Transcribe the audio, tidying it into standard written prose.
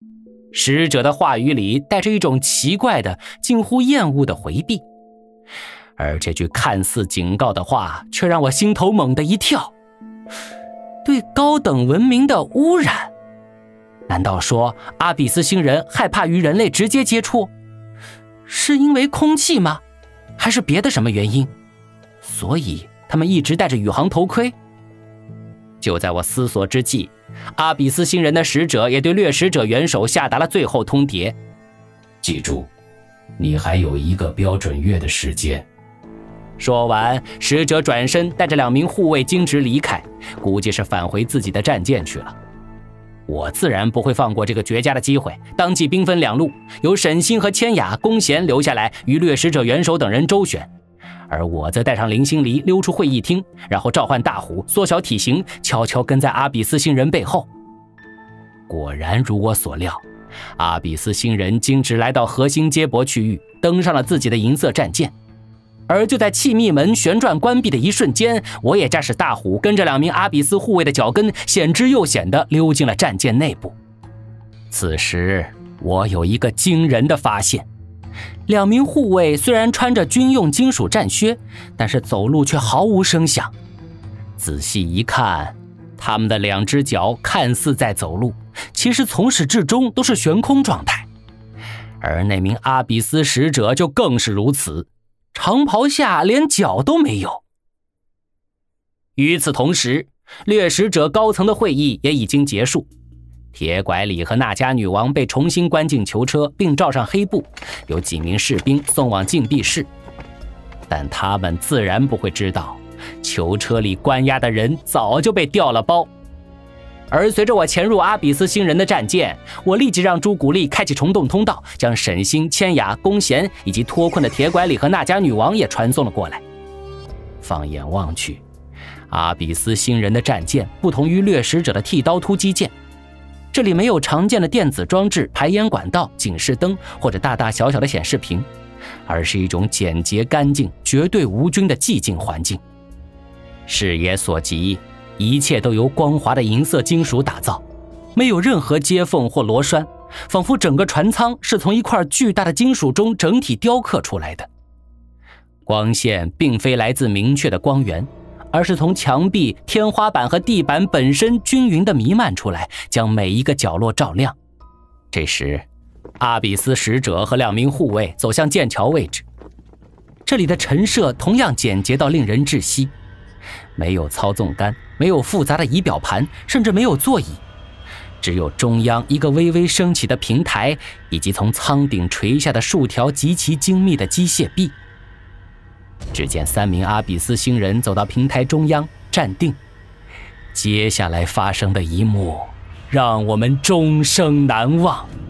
使者的话语里带着一种奇怪的、近乎厌恶的回避，而这句看似警告的话却让我心头猛地一跳。对高等文明的污染？难道说阿比斯星人害怕与人类直接接触？是因为空气吗？还是别的什么原因？所以他们一直戴着宇航头盔？就在我思索之际，阿比斯星人的使者也对掠食者元首下达了最后通牒： 记住，你还有1个标准月的时间。 说完，使者转身带着2名护卫径直离开，估计是返回自己的战舰去了。我自然不会放过这个绝佳的机会，当即兵分2路，由沈星和千雅、弓弦留下来与掠食者元首等人周旋，而我则带上林心离溜出会议厅，然后召唤大虎，缩小体型，悄悄跟在阿比斯星人背后。果然如我所料，阿比斯星人径直来到核心接驳区域，登上了自己的银色战舰。而就在气密门旋转关闭的一瞬间，我也驾驶大虎跟着2名阿比斯护卫的脚跟，险之又险地溜进了战舰内部。此时我有一个惊人的发现，2名护卫虽然穿着军用金属战靴，但是走路却毫无声响。仔细一看，他们的2只脚看似在走路，其实从始至终都是悬空状态。而那名阿比斯使者就更是如此，长袍下连脚都没有。与此同时，掠食者高层的会议也已经结束，铁拐李和那迦女王被重新关进囚车，并罩上黑布，有几名士兵送往禁闭室。但他们自然不会知道，囚车里关押的人早就被调了包。而随着我潜入阿比斯星人的战舰，我立即让朱古力开启虫洞通道，将沈星、千雅、弓弦以及脱困的铁拐李和那迦女王也传送了过来。放眼望去，阿比斯星人的战舰不同于掠食者的剃刀突击舰，这里没有常见的电子装置、排烟管道、警示灯或者大大小小的显示屏，而是一种简洁干净、绝对无菌的寂静环境。视野所及，一切都由光滑的银色金属打造，没有任何接缝或螺栓，仿佛整个船舱是从一块巨大的金属中整体雕刻出来的。光线并非来自明确的光源，而是从墙壁、天花板和地板本身均匀地弥漫出来，将每一个角落照亮。这时，阿比斯使者和2名护卫走向剑桥位置，这里的陈设同样简洁到令人窒息，没有操纵杆，没有复杂的仪表盘，甚至没有座椅，只有中央一个微微升起的平台，以及从舱顶垂下的数条极其精密的机械臂。只见3名阿比斯星人走到平台中央站定，接下来发生的一幕让我们终生难忘。